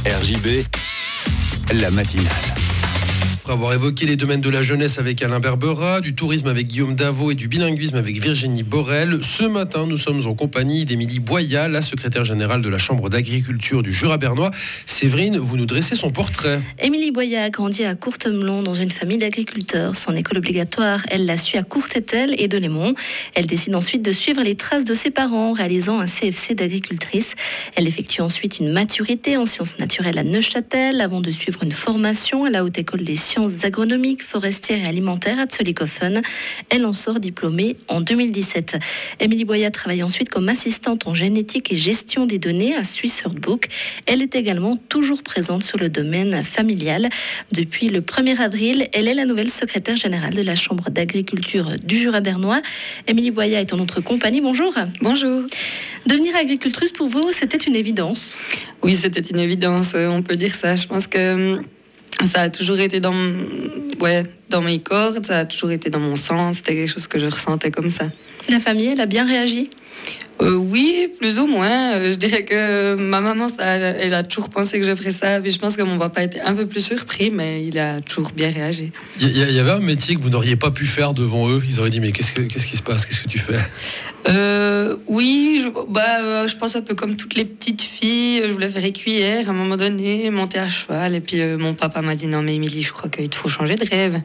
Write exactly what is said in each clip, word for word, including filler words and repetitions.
R J B, la matinale. Après avoir évoqué les domaines de la jeunesse avec Alain Berbera, du tourisme avec Guillaume Davot et du bilinguisme avec Virginie Borel, ce matin, nous sommes en compagnie d'Émilie Boya, la secrétaire générale de la Chambre d'agriculture du Jura bernois. Séverine, vous nous dressez son portrait. Émilie Boya a grandi à Courtemelon dans une famille d'agriculteurs. Son école obligatoire, elle l'a suit à Courtétel et Delémont. Elle décide ensuite de suivre les traces de ses parents, réalisant un C F C d'agricultrice. Elle effectue ensuite une maturité en sciences naturelles à Neuchâtel, avant de suivre une formation à la Haute École des Sciences agronomiques, forestières et alimentaires à Zollikofen. Elle en sort diplômée en deux mille dix-sept. Émilie Boya travaille ensuite comme assistante en génétique et gestion des données à Swiss Earthbook. Elle est également toujours présente sur le domaine familial. Depuis le premier avril, elle est la nouvelle secrétaire générale de la Chambre d'agriculture du Jura bernois. Émilie Boya est en notre compagnie. Bonjour. Bonjour. Devenir agricultrice, pour vous, c'était une évidence? Oui, c'était une évidence, on peut dire ça. Je pense que ça a toujours été dans, ouais, dans mes cordes, ça a toujours été dans mon sang, c'était quelque chose que je ressentais comme ça. La famille, elle a bien réagi? Euh, oui, plus ou moins. Euh, je dirais que ma maman, ça, elle a toujours pensé que je ferais ça. Puis je pense que mon papa était un peu plus surpris, mais il a toujours bien réagi. Il y, y avait un métier que vous n'auriez pas pu faire devant eux. Ils auraient dit, mais qu'est-ce, que, qu'est-ce qui se passe? Qu'est-ce que tu fais? euh, Oui, je, bah, euh, je pense un peu comme toutes les petites filles. Je voulais faire écuyère à un moment donné, monter à cheval. Et puis euh, mon papa m'a dit, non mais Émilie, je crois qu'il te faut changer de rêve.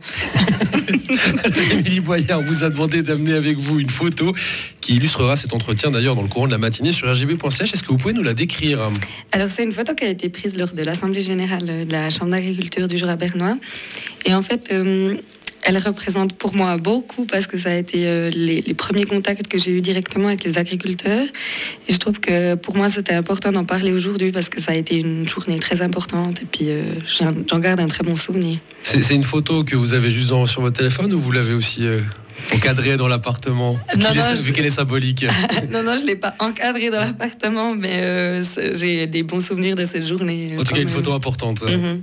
Émilie Boya, on vous a demandé d'amener avec vous une photo qui illustrera cet entretien d'ailleurs dans le courant de la matinée sur r j b point c h. Est-ce que vous pouvez nous la décrire? Alors c'est une photo qui a été prise lors de l'Assemblée générale de la Chambre d'agriculture du Jura bernois. Et en fait, euh, elle représente pour moi beaucoup parce que ça a été euh, les, les premiers contacts que j'ai eus directement avec les agriculteurs. Et je trouve que pour moi c'était important d'en parler aujourd'hui parce que ça a été une journée très importante et puis euh, j'en, j'en garde un très bon souvenir. C'est, c'est une photo que vous avez juste dans, sur votre téléphone ou vous l'avez aussi... Euh... encadré dans l'appartement, non, non, est, je... vu qu'elle est symbolique. non, non, je ne l'ai pas encadré dans l'appartement, mais euh, j'ai des bons souvenirs de cette journée. En tout cas, une photo importante. Mm-hmm.